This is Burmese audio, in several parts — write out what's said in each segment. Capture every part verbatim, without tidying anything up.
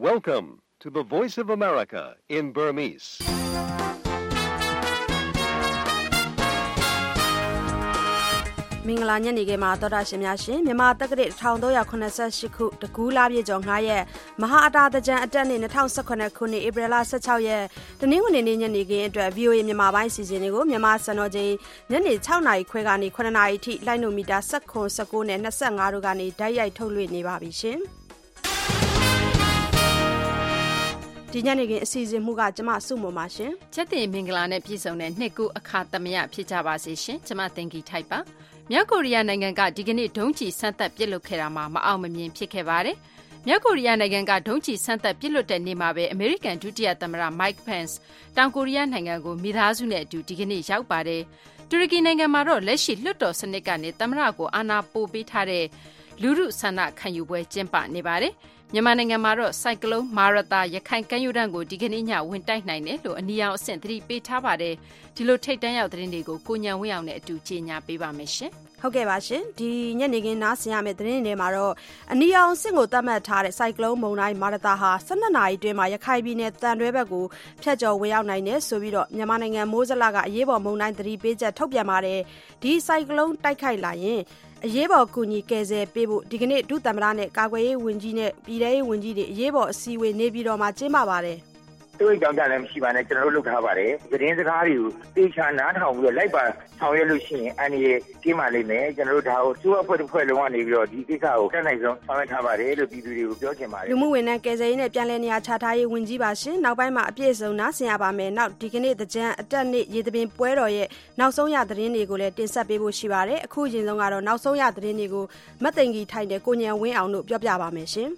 Welcome to the Voice of America in Burmese. ။မင်္ဂလာညနေခင်းမှာသောတာရှင်များရှင်မြန်မာတက္ကရာone thousand three hundred eighty-eightခုတကူးလပြည့်ကျော်fiveရက်မဟာအတာသကြံအတက်နေ့twenty eighteenခုနှစ်ဧပြီလsixteenရက်တနင်္ဂနွေနေ့ညနေခင်းအတွက် ဗွီအိုအေ မြန်မာပိုင်းစီစဉ်တွေကိုမြန်မာစံတော်ချိန်ညနေsixနာရီခွဲကနေsevenနာရီအထိလိုင်းနိုမီတာnineteen, nineteenနဲ့twenty-fiveတို့ကနေဓာတ်ရိုက်ထုတ်လွှင့်နေပါပြီရှင်။ဒီညနေခင်းအစီအစဉ်မှုကကျမစုမပါရှင်။ချက်တင်မင်္ဂလာနဲ့ပြည့်စုံတဲ့နှစ်ကူအခါသမယဖြစ်ကြပါစေရှင်။ကျမသင်္ကီထိုက်ပါ။မြောက်ကိုရီးယားနိုင်ငံကဒီကနေ့ဒုံးကျည်စမ်းသပ်ပစ်လွှတ်ခဲ့တာမှာမအောင်မမြင်ဖြစ်ခဲ့ပါတယ်။မြောက်ကိုရီးယားနိုင်ငံကဒုံးကျည်စမ်းသပ်ပစ်လွှတ်တဲ့နေ့မှာပဲအမေရိကန်ဒုတိယသမ္မတ Mike Pence တောင်ကိုရီးယားနိုင်ငံကိုမိသားစုနဲ့အတူဒီကနေ့ရောက်ပါတယ်။တူရကီနိုင်ငံမှာတော့လက်ရှိလွှတ်တော်စနစ်ကနေသမ္မတကိုအာဏာပိုပေးထားတဲ့လူထုဆန္ဒခံယူပွဲကျင်းပနေပါတယ်။မြန်မာနိုင်ငံမှာတော့ဆိုင်ကလုန်းမာရသာရခိုင်ကမ်းရိုးတန်းကိုဒီကနေ့ညဝင်တိုက်နိုင်တယ်လို့အနီရောင်အဆင့်သတိပေးထားပါတယ်ဒီလိုထိတ်တန်းရောက်သတင်းတွေကိုကိုညံဝင်းအောင်နဲ့အတူကြေညာပေးပါမယ်ရှင်ဟုတ်ကဲ့ပါရှင်ဒီညနေခင်းနားဆင်ရမယ့်သတင်းတွေမှာတော့အနီရောင်အဆင့်ကိုသတ်မှတ်ထားတဲ့ဆိုင်ကလုန်းမုန်တိုင်းမာရသာဟာtwelveနာရီအတွင်းမှာရခိုင်ပြည်နယ်တန်တွဲဘက်ကိုဖျက်ကျော်ဝင်ရောက်နိုင်တယ်ဆိုပြီးတော့မြန်မာနိုင်ငံမိုးစလကအရေးပေါ်မုန်တိုင်းသတိပေးချက်ထုတ်ပြန်ပါတယ်ဒီဆိုင်ကလုန်းတိုက်ခိုက်လာရင်အရေးပေါ်ကူညီကယ်ဆယ်ပေးဖို့ဒီကနေ့ဒုသမ္မတနဲ့ကာကွယ်ရေးဝန်ကြီးနဲ့ပြည်ထရေးဝန်ကြီးတွေအရေးပေါ်အစည်းအဝေးနေပြည်တော်မှာကျင်းပပါတယ်တို့ကြောင့်ကြလည်းမရှိပါနဲ့ကျွန်တော်တို့လုပ်ထားပါတယ်သတင်းစကားတွေကိုတေချာနားထောင်ပြီးတော့လိုက်ပါဆောင်ရွက်လို့ရှိရင်အန်ဒီရဲ့ကျင်းပါလိမ့်မယ်ကျွန်တော်တို့ဒါကိုစူးအဖွဲ့တစ်ဖွဲ့လုံးကနေပြီးတော့ဒီကိစ္စကိုတက်နိုင်ဆုံးဆောင်ရွက်ထားပါတယ်လို့ပြည်သူတွေကိုပြောချင်ပါတယ်လူမှုဝန်ထမ်းကယ်ဆယ်ရေးနဲ့ပြန်လည်နေရာချထားရေးဝန်ကြီးပါရှင်နောက်ပိုင်းမှာအပြည့်စုံနားဆင်ရပါမယ်နောက်ဒီကနေ့သကြံအတက်နေ့ရေသပင်ပွဲတော်ရဲ့နောက်ဆုံးရသတင်းတွေကိုလည်းတင်ဆက်ပေးဖို့ရှိပါတယ်အခုအရင်ဆုံးကတော့နောက်ဆုံးရသတင်းတွေကိုမတ်သိင်ကြီးထိုင်တဲ့ကိုညံဝင်းအောင်တို့ပြောပြပါမယ်ရှင်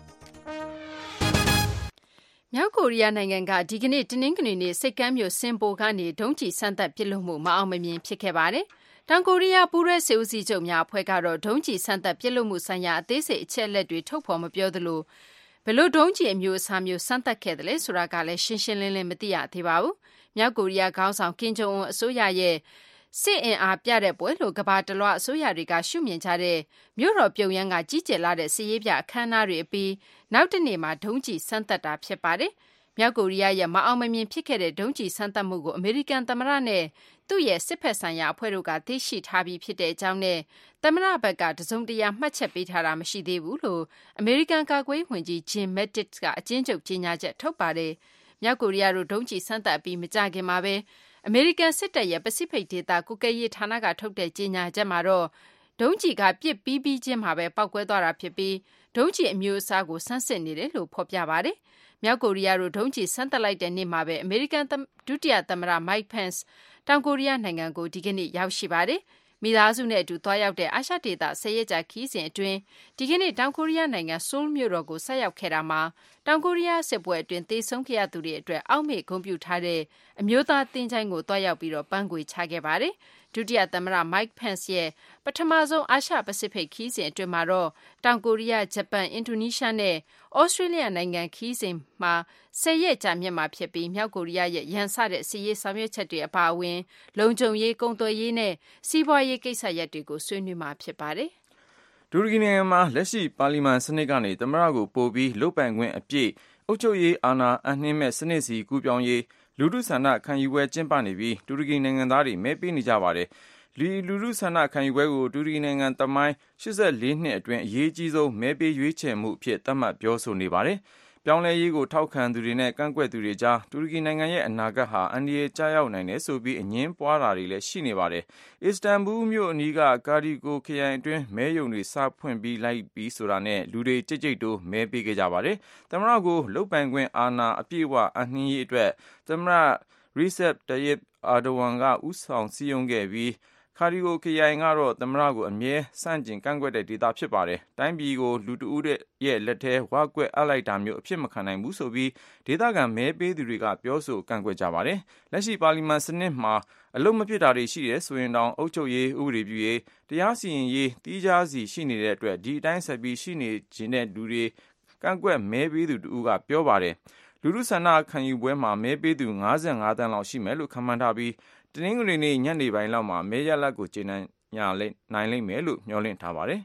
မြောက်ကိုရီးယားနိုင်ငံကဒီကနေ့တနင်္ဂနွေနေ့စိတ်ကမ်းမြို့စင်ပိုကနေဒုံးကျည်စမ်းသပ်ပစ်လွှတ်မှုမအောင်မမြင်ဖြစ်ခဲ့ပါတယ်။တောင်ကိုရီးယားပူးရဲစေဦးစီးချုပ်များအဖွဲ့ကတော့ဒုံးကျည်စမ်းသပ်ပစ်လွှတ်မှုဆိုင်ရာအသေးစိတ်အချက်အလက်တွေထုတ်ဖော်မပြောသလိုဘယ်လိုဒုံးကျည်အမျိုးအစားမျိုးစမ်းသပ်ခဲ့တယ်လဲဆိုတာကလည်းရှင်းရှင်းလင်းလင်းမသိရသေးပါဘူး။မြောက်ကိုရီးယားခေါင်းဆောင်ကင်ဂျုံအွန်အစိုးရရဲ့စစ်အင်အားပြတဲ့ပွဲလို့ကမ္ဘာတလွှားအစိုးရတွေကရှုမြင်ကြတဲ့မြို့တော်ပြုံယမ်းကကြီးကျယ်လာတဲ့စစ်ရေးပြအခမ်းအနားတွေအပြီးနောက်တနေ့မှာဒုံးကျည်စမ်းသပ်တာဖြစ်ပါတယ်။မြောက်ကိုရီးယားရဲ့မအောင်မမြင်ဖြစ်ခဲ့တဲ့ဒုံးကျည်စမ်းသပ်မှုကိုအမေရိကန်သမ္မတနဲ့သူ့ရဲ့စစ်ဖက်ဆိုင်ရာအဖွဲ့တို့ကသိရှိထားပြီးဖြစ်တဲ့အကြောင်းနဲ့သမ္မတဘက်ကတစုံတရာမှတ်ချက်ပေးထားတာမရှိသေးဘူးလို့အမေရိကန်ကာကွယ်ရေးဝန်ကြီးဂျင်မက်တစ်ကအကျဉ်းချုပ်ကြေညာချက်ထုတ်ပါတယ်။မြောက်ကိုရီးယားတို့ဒုံးကျည်စမ်းသပ်ပြီးမကြခင်မှာပဲအမေရိကန်စစ်တပ်ရဲ့ပစိဖိတ်ဒေသကုကဲရေးဌာနကထုတ်တဲ့ကြေညာချက်မှာတော့ဒုံးကျည်ကပစ်ပြီးပြီးချင်းမှာပဲပောက်ကွဲသွားတာဖြစ်ပြီးဒုံးကျည်အမျိုးအစားကိုဆန်းစစ်နေတယ်လို့ဖော်ပြပါတယ်။မြောက်ကိုရီးယားတို့ဒုံးကျည်စမ်းသပ်လိုက်တဲ့နေ့မှာပဲအမေရိကန်ဒုတိယသမ္မတ Mike Pence တောင်ကိုရီးယားနိုင်ငံကိုဒီကနေ့ရောက်ရှိပါတယ်။မိသားစုနဲ့အတူသွားရောက်တဲ့အာရှဒေသဆယ်ရက်ကြာခရီးစဉ်အတွင်းဒီကနေ့တောင်ကိုရီးယားနိုင်ငံဆိုးလ်မြို့တော်ကိုဆက်ရောက်ခဲ့တာမှာတောင်ကိုရီးယားစစ်ပွဲအတွင်းသေဆုံးခဲ့ရသူတွေအတွက်အောက်မေ့ဂုဏ်ပြုထားတဲ့အမျိုးသားသင်္ချိုင်းကိုသွားရောက်ပြီးတော့ပန်းခွေချခဲ့ပါတယ်။ဒုတိယသမ္မတ Mike Pence ရဲ့ပထမဆုံးအာရှပစိဖိတ်ခရီးစဉ်အတွင်းမှာတော့တောင်ကိုရီးယား၊ဂျပန်၊အင်ဒိုနီးရှားနဲ့ဩစတြေးလျနိုင်ငံခရီးစဉ်မှာဆယ်ရက်ကြာမြင့်မှာဖြစ်ပြီးမြောက်ကိုရီးယားရဲ့ရန်စတဲ့စစ်ရေးဆောင်ရွက်ချက်တွေအပါအဝင်လုံခြုံရေး၊ကုန်သွယ်ရေးနဲ့စီးပွားရေးကိစ္စရပ်တွေကိုဆွေးနွေးမှာဖြစ်ပါတယ်။တူရကီနိုင်ငံမှာလက်ရှိပါလီမန်စနစ်ကနေသမ္မတကိုပိုပြီးလုပ်ပိုင်ခွင့်အပြည့်အုပ်ချုပ်ရေးအာဏာအနှင်းမဲ့စနစ်စီကူးပြောင်းရေးလူထုဆန္ဒခံယူပွဲကျင်းပနေပြီးတူရကီနိုင်ငံသားတွေမဲပေးနေကြပါတယ်။ဒီလူထုဆန္ဒခံယူပွဲကိုတူရကီနိုင်ငံသမိုင်းeighty-fourနှစ်အတွင်းအရေးကြီးဆုံးမဲပေးရွေးချယ်မှုအဖြစ်သတ်မှတ်ပြောဆိုနေပါတယ်။ပြောင်းလဲရေးကိုထောက်ခံသူတွေနဲ့ကန့်ကွက်သူတွေကြားတူရကီနိုင်ငံရဲ့အနာဂတ်ဟာအန္တရာယ်ကျရောက်နိုင်တယ်ဆိုပြီးအငြင်းပွားတာတွေလည်းရှိနေပါတယ်။အစ္စတန်ဘူလ်မြို့အနီးကကာဒီကိုခရိုင်အတွင်းမဲရုံတွေစဖွင့်ပြီးလိုက်ပြီးဆိုတာနဲ့လူတွေကြိတ်ကြိတ်တိုးမဲပေးခဲ့ကြပါတယ်။သမ္မတကိုလုတ်ပိုင်ခွင့်အာဏာအပြည့်အဝအနှင်းရေးအတွက်သမ္မတရီဆက်တယစ်အာဒိုဝမ်ကဦးဆောင်စည်းရုံးခဲ့ပြီးကာဒီကိုခရိုင်ကတော့သမ္မတကိုအမြဲဆန့်ကျင်ကန့်ကွက်တဲ့ဒေသဖြစ်ပါတယ်။တိုင်းပြည်ကိုလူတဦးရဲ့လက်ထဲဝါကွက်အပ်လိုက်တာမျိုးအဖြစ်မခံနိုင်ဘူးဆိုပြီးဒေသခံမဲပေးသူတွေကပြောဆိုကန့်ကွက်ကြပါတယ်။လက်ရှိပါလီမန်စနစ်မှာအလုံးမဖြစ်တာတွေရှိတယ်ဆိုရင်တောင်အုပ်ချုပ်ရေးဥပဒေပြုရေးတရားစီရင်ရေးတီးခြားစီရှိနေတဲ့အတွက်ဒီအတိုင်းဆက်ပြီးရှိနေခြင်းတဲ့လူတွေကန့်ကွက်မဲပေးသူတူကပြောပါတယ်။လူထုဆန္ဒခံယူပွဲမှာမဲပေးသူfifty-fiveသန်းလောက်ရှိမယ်လို့ခန့်မှန်းထားပြီးတနင်္ဂနွေနေ့ညနေပိုင်းလောက်မှာမဲရလဒ်ကိုကြေညာနိုင်လိမ့်မယ်လို့မျှော်လင့်ထားပါတယ်။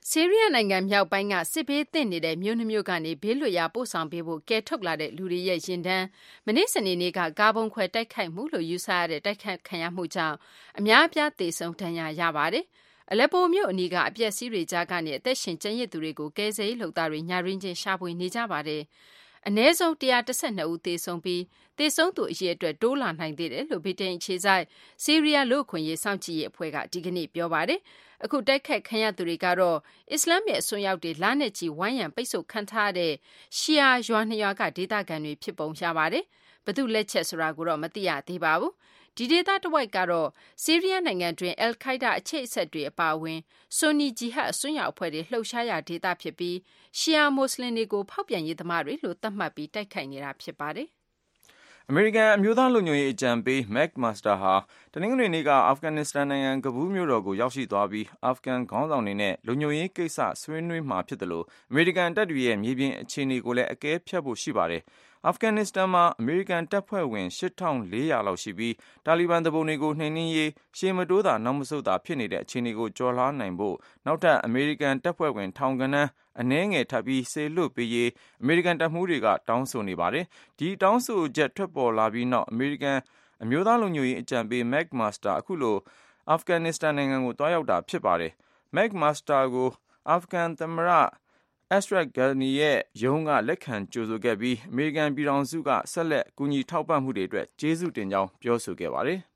ဆီးရီးယားနိုင်ငံမြောက်ပိုင်းကစစ်ဘေးသင့်နေတဲ့မြို့နှမျိုးကနေဘေးလွတ်ရာပို့ဆောင်ပေးဖို့ကဲထုတ်လာတဲ့လူတွေရဲ့ရင်တန်းမနေ့စနေနေ့ကကားပုံခွဲတိုက်ခိုက်မှုလို့ယူဆရတဲ့တိုက်ခိုက်ခံရမှုကြောင့်အများအပြားသေဆုံးဒဏ်ရာရပါတယ်။အလက်ပိုမြို့အနီးကအပျက်စီးတွေကြားကနေအသက်ရှင်ကျန်ရစ်သူတွေကိုကယ်ဆယ်ရေးလုပ်သားတွေညရင်းချင်းရှာဖွေနေကြပါတယ်။အနည်းဆုံးone hundred twelveဦးသေဆုံးပြီးသေဆုံးသူအရေအတွက်တိုးလာနိုင်သေးတယ်လို့ဗြိတိန်အခြေစိုက်ဆီးရီးယားလူ့အခွင့်အရေးစောင့်ကြည့်ရေးအဖွဲ့ကဒီကနေ့ပြောပါတယ်။အခုတိုက်ခိုက်ခံရသူတွေကတော့အစ္စလာမ်ရဲ့အစွန်းရောက်တွေလနဲ့ချီဝိုင်းရံပိတ်ဆို့ခံထားတဲ့ရှီယာရွာနှစ်ရွာကဒေသခံတွေဖြစ်ပုံရပါတယ်။ဘသူလက်ချက်ဆိုတာကိုတော့မသိရသေးပါဘူး။ဒီဒေသတစ်ဝိုက်ကတော့ဆီးရီးယားနိုင်ငံတွင်အယ်ခိုက်ဒါအခြေအဆက်တွေအပါအဝင်ဆွန်နီဂျီဟတ်အစွန်းရောက်အဖွဲ့တွေလှုပ်ရှားရာဒေသဖြစ်ပြီးရှီယာမွတ်စလင်တွေကိုဖောက်ပြန်ရေးသမားတွေလို့သတ်မှတ်ပြီးတိုက်ခိုက်နေတာဖြစ်ပါတယ်။အမေရိကန်အမျိုးသားလုံခြုံရေးအကြံပေး Mark Master ဟာတနင်္ဂနွေနေ့ကအာဖဂန်နစ္စတန်နိုင်ငံကဘူးမြို့တော်ကိုရောက်ရှိသွားပြီးအာဖဂန်ခေါင်းဆောင်တွေနဲ့လုံခြုံရေးကိစ္စဆွေးနွေးမှာဖြစ်တယ်လို့အမေရိကန်တပ်တွေရဲ့မြေပြင်အခြေအနေကိုလည်းအကဲဖြတ်ဖို့ရှိပါတယ်။အာဖဂန်နစ္စတန်မှာအမေရိကန်တပ်ဖွဲ့ဝင်eight thousand four hundredလောက်ရှိပြီးတာလီဘန်သူပုန်တွေကိုနှိမ်နင်းရေးရှေ့မတိုးတာနောက်မဆုတ်တာဖြစ်နေတဲ့အခြေအနေကိုကျော်လွှားနိုင်ဖို့နောက်ထပ်အမေရိကန်တပ်ဖွဲ့ဝင်ထောင်ဂဏန်းအနည်းငယ်ထပ်ပြီးစေလွှတ်ပေးရေးအမေရိကန်တပ်မှူးတွေကတောင်းဆိုနေပါတယ်။ဒီတောင်းဆိုချက်ထွက်ပေါ်လာပြီးနောက်အမေရိကန်အမျိုးသားလုံခြုံရေးအကြံပေး Mark Master အခုလိုအာဖဂန်နစ္စတန်နိုင်ငံကိုတွားရောက်တာဖြစ်ပါတယ်။ Mark Master ကိုအာဖဂန်သမ္မတAshraf Ghani ရဲ့ရုံးကလက်ခံကြိုဆိုခဲ့ပြီးအမေရိကန်ပြည်ထောင်စုကဆက်လက်ကူညီထောက်ပံ့မှုတွေအတွက်ကျေးဇူးတင်ကြောင်းပြောဆိုခဲ့ပါတယ်။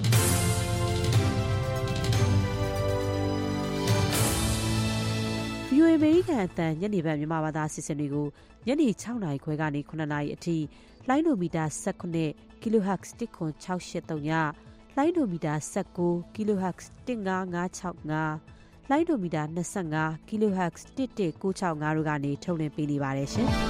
ဗွီအိုအေ အမေရိကန်အသံညနေပိုင်းမြန်မာဘာသာအစီအစဉ်တွေကိုညနေsixနာရီခွဲကနေsevenနာရီအထိလိုင်းဒိုမီတာnineteen ကီလိုဟတ်ဇ်one oh six eight threeညလိုင်းဒိုမီတာnineteenကီလိုဟတ်ဇ်one five five six fiveလိုင်းဒိုမီတာtwenty-fiveကီလိုဟတ်ဇ်one one nine six fiveတို့ကနေထုတ်လွှင့်ပေးနေပါတယ်ရှင်။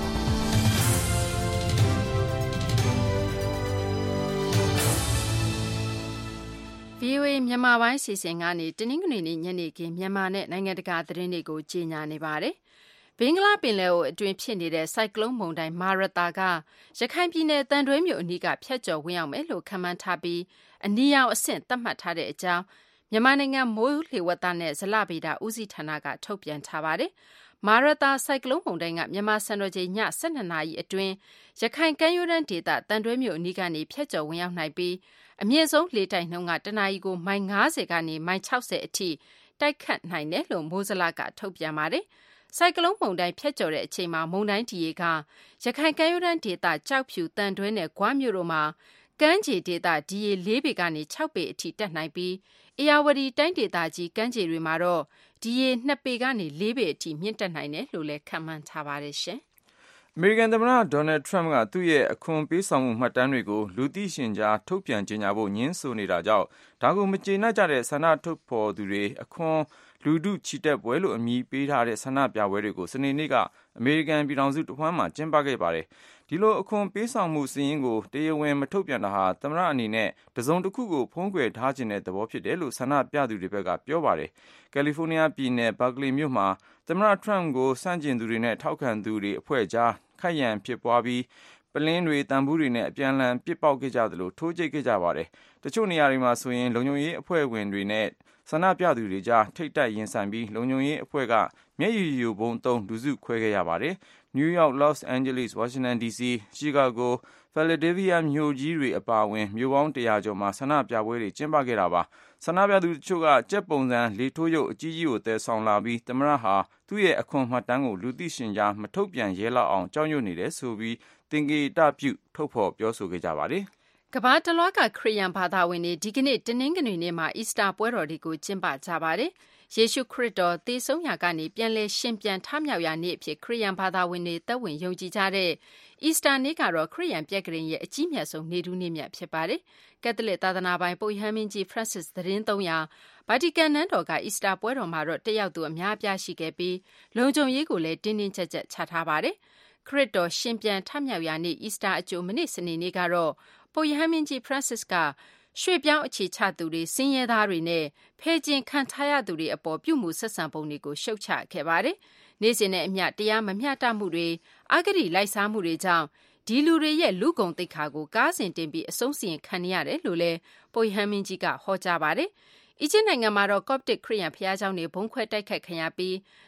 ဗွီအိုအေမြန်မာပိုင်းစီစဉ်ကနေတနင်္ဂနွေနေ့ညနေခင်းမြန်မာနဲ့နိုင်ငံတကာသတင်းတွေကိုကြီးညာနေပါတယ်။ဘင်္ဂလားပင်လယ်အော်အတွင်းဖြစ်နေတဲ့ဆိုင်ကလုန်းမုန်တိုင်းမာရတာကရခိုင်ပြည်နယ်တန်တွဲမြို့အနီးကဖြတ်ကျော်ဝင်ရောက်မယ်လို့ခန့်မှန်းထားပြီးအနီရောင်အဆင့်သတ်မှတ်ထားတဲ့အကြောင်းမြန်မာနိုင်ငံမိုးလေဝသနဲ့ဇလဗေဒဦးစီးဌာနကထုတ်ပြန်ထားပါတယ်။မာရတာဆိုင်ကလုန်းမုန်တိုင်းကမြန်မာစံတော်ချိန်ညtwelveနာရီအတွင်းရခိုင်ကမ်းရိုးတန်းဒေသတန်တွဲမြို့အနီးကနေဖြတ်ကျော်ဝင်ရောက်နိုင်ပြီးအမြင့်ဆုံးလေတိုက်နှုန်းကတနာရီကိုမိုင်fiftyကနေမိုင်sixtyအထိတိုက်ခတ်နိုင်တယ်လို့မိုးဇလကထုတ်ပြန်ပါတယ်။ဆိုင်ကလုန်းမုန်တိုင်းဖြတ်ကျော်တဲ့အချိန်မှာမုန်တိုင်းဒီရေကရခိုင်ကမ်းရိုးတန်းဒေသကြောက်ဖြူတန်တွဲနဲ့ဂွမြို့တို့မှာကမ်းခြေဒေသဒီရေfourပေကနေsixပေအထိတက်နိုင်ပြီးဧရာဝတီတိုင်းဒေသကြီးကမ်းခြေတွေမှာတော့ဒီရေtwoပေကနေfourပေအထိမြင့်တက်နိုင်တယ်လို့လည်းခန့်မှန်းထားပါတယ်ရှင်။အမေရိကန်သမ္မတဒေါ်နယ်ထရမ့်ကသူ့ရဲ့အခွန်ပေးဆောင်မှုမှတ်တမ်းတွေကိုလူသိရှင်ကြားထုတ်ပြန်ကြေညာဖို့ငြင်းဆိုနေတာကြောင့်ဒါကိုမကျေနပ်ကြတဲ့ဆန္ဒထုတ်ဖော်သူတွေအခွန်လူထုချီတက်ပွဲလို့အမည်ပေးထားတဲ့ဆန္ဒပြပွဲတွေကိုစနေနေ့ကအမေရိကန်ပြည်ထောင်စုတစ်ဝန်းမှာကျင်းပခဲ့ပါတယ်။ဒီလိုအခွန်ပေးဆောင်မှုစီးရင်ကိုတရားဝင်မထုတ်ပြန်တာဟာသမ္မတအနေနဲ့တစုံတစ်ခုကိုဖုံးကွယ်ထားခြင်းတဲ့သဘောဖြစ်တယ်လို့ဆန္ဒပြသူတွေဘက်ကပြောပါတယ်။ကယ်လီဖိုးနီးယားပြည်နယ်ဘာကလီမြို့မှာသမ္မတထရမ့်ကိုစန့်ကျင်သူတွေနဲ့ထောက်ခံသူတွေအဖွဲ့ကြားခိုက်ရန်ဖြစ်ပွားပြီးပလင်းတွေတံဘူးတွေနဲ့အပြန်အလှန်ပစ်ပေါက်ခဲ့ကြသလိုထိုးကျိတ်ခဲ့ကြပါတယ်။တချို့နေရာတွေမှာဆိုရင်လုံခြုံရေးအဖွဲ့ဝင်တွေနဲ့ဆန္ဒပြသူတွေကြားထိတ်တိုက်ရင်ဆိုင်ပြီးလုံခြုံရေးအဖွဲ့ကမျက်ရည်ယိုဗုံးသုံးလူစုခွဲခဲ့ရပါတယ်။ နယူးယောက်၊ လော့စ်အိန်ဂျလိစ်၊ ဝါရှင်တန်ဒီစီ၊ ရှီကာဂို၊ ဖီလာဒဲလ်ဖီးယားမြို့ကြီးတွေအပါအဝင်မြို့ပေါင်းone hundredကျော်မှာဆန္ဒပြပွဲတွေကျင်းပခဲ့တာပါ။ဆန္ဒပြသူတချို့ကကြက်ပုံစံလေထိုးရုပ်အကြီးကြီးကိုသယ်ဆောင်လာပြီးသမ္မတဟာသူ့ရဲ့အခွန်မှတ်တမ်းကိုလူသိရှင်ကြားမထုတ်ပြန်ရဲလောက်အောင်ကြောက်ရွံ့နေတယ်ဆိုပြီးသင်္ကေတပြုထုတ်ဖော်ပြောဆိုခဲ့ကြပါတယ်။ကမ္ဘာတလွှားကခရစ်ယာန်ဘာသာဝင်တွေဒီကနေ့တနင်္ဂနွေနေ့မှာအီစတာပွဲတော်တွေကိုကျင်းပကြပါတယ်။ယေရှုခရစ်တော်သေဆုံးရာကနေပြန်လည်ရှင်ပြန်ထမြောက်ရာနေ့အဖြစ်ခရစ်ယာန်ဘာသာဝင်တွေသက်ဝင်ယုံကြည်ကြတဲ့အီစတာနေ့ကတော့ခရစ်ယာန်ပြက္ခဒိန်ရဲ့အကြီးမြတ်ဆုံးနေ့ထူးနေ့မြတ်ဖြစ်ပါတယ်။ကက်သလစ်သာသနာပိုင်ပုပ်ရဟန်းမင်းကြီး Francis သတင်းသုံးရာဗာတီကန်နန်းတော်ကအီစတာပွဲတော်မှာတော့တက်ရောက်သူအများအပြားရှိခဲ့ပြီးလုံခြုံရေးကိုလည်းတင်းတင်းကျပ်ကျပ်ချထားပါတယ်။ခရစ်တော်ရှင်ပြန်ထမြောက်ရာနေ့အီစတာအကြိုမနေ့စနေနေ့ကတော့ပုပ်ရဟန်းမင်းကြီး Francis ကရွှေ့ပြောင်းအခြေချသူတွေဆင်းရဲသားတွေနဲ့ဖဲကျင်ခံထားရသူတွေအပေါ်ပြုမှုဆက်ဆံပုံတွေကိုရှုတ်ချခဲ့ပါတယ်။နေ့စဉ်နဲ့အမျှတရားမမျှတမှုတွေအဂတိလိုက်စားမှုတွေကြောင့်ဒီလူတွေရဲ့လူကုန်သိက္ခာကိုကားစဉ်တင်ပြီးအဆုံးစီရင်ခံနေရတယ်လို့လည်းပုပ်ရဟန်းမင်းကြီးကဟောကြားပါတယ်။အီဂျစ်နိုင်ငံမှာတော့ကော့ပတစ်ခရစ်ယာန်ဘုရားကျောင်းတွေဘုံခွဲတိုက်ခိုက်ခံရပြီး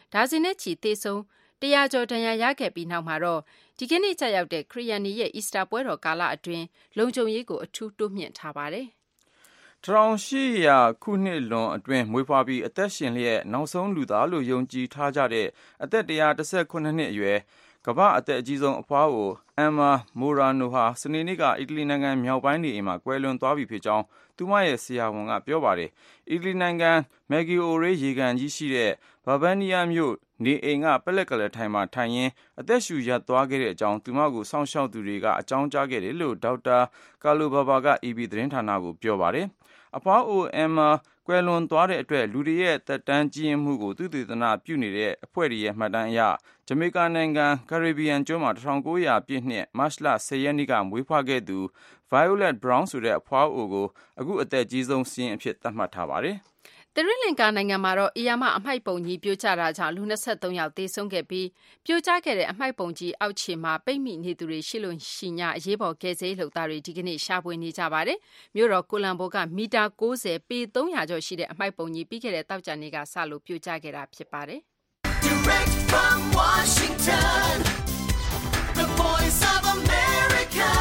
ဒါဇင်နဲ့ချီသေဆုံးတရားကျော်ဒဏ်ရာရခဲ့ပြီးနောက်မှာတော့ဒီကနေ့ကျရောက်တဲ့ခရစ်ယာန်ရဲ့အီစတာပွဲတော်ကာလအတွင်းလုံခြုံရေးကိုအထူးတိုးမြှင့်ထားပါတယ်၁၈၀၀ခုနှစ်လွန်အတွင်းမွေးဖွားပြီးအသက်ရှင်လျက်နောက်ဆုံးလူသားလို့ယုံကြည်ထားကြတဲ့အသက်၁၁၈နှစ်အရွယ်ကမ္ဘာအသက်အကြီးဆုံးအဖွားကိုအမ်မာမိုရာနိုဟာစနေနေ့ကအီတလီနိုင်ငံမြောက်ပိုင်းနေအိမ်မှာကွယ်လွန်သွားပြီဖြစ်ကြောင်းသူမရဲ့ဆရာဝန်ကပြောပါတယ်။အီတလီနိုင်ငံမက်ဂီအိုရေးရေကန်ကြီးရှိတဲ့ဘာဗန်နီးယားမြို့နေအိမ်ကပလက်ကလေးထိုင်မှာထိုင်ရင်းအသက်ရှူရပ်သွားခဲ့တဲ့အကြောင်းသူမကိုစောင့်ရှောက်သူတွေကအကြောင်းကြားခဲ့တယ်လို့ဒေါက်တာကာလိုဘာဘာက အေဘီ သတင်းဌာနကိုပြောပါတယ်။အဖွားအိုအမ်မာကွယ်လွန်သွားတဲ့အတွက်လူတွေရဲ့သက်တမ်းကြီးရင်မှုကိုသူတည်တနာပြုနေတဲ့အဖွဲ့တွေရဲ့မှတ်တမ်းအရဂျမေကာနိုင်ငံကာရစ်ဘီယန်ကျွန်းမှာ၁၉၀၀ပြည့်နှစ်မတ်လ၁၀ရက်နေ့ကမွေးဖွားခဲ့သူ Violet Brown ဆိုတဲ့အဖွားအိုကိုအခုအသက်ကြီးဆုံးစီးရင်အဖြစ်သတ်မှတ်ထားပါတယ်။သီရိလင်္ကာနိုင်ငံမှာတော့အီယာမအမှိုက်ပုံကြီးပြိုကျတာကြောင့်လူ၂၃ယောက်သေဆုံးခဲ့ပြီးပြိုကျခဲ့တဲ့အမှိုက်ပုံကြီးအောက်ခြေမှာပိတ်မိနေသူတွေရှိလို့ရှိညအရေးပေါ်ကယ်ဆယ်ရေးလုပ်သားတွေဒီကနေ့ရှာဖွေနေကြပါတယ်။မြို့တော်ကိုလံဘိုကမီတာ၉၀ပေ၃၀၀ကျော်ရှိတဲ့အမှိုက်ပုံကြီးပြီးခဲ့တဲ့သောကြာနေ့ကစလို့ပြိုကျခဲ့တာဖြစ်ပါတယ်။ Direct from Washington, the Voice of America,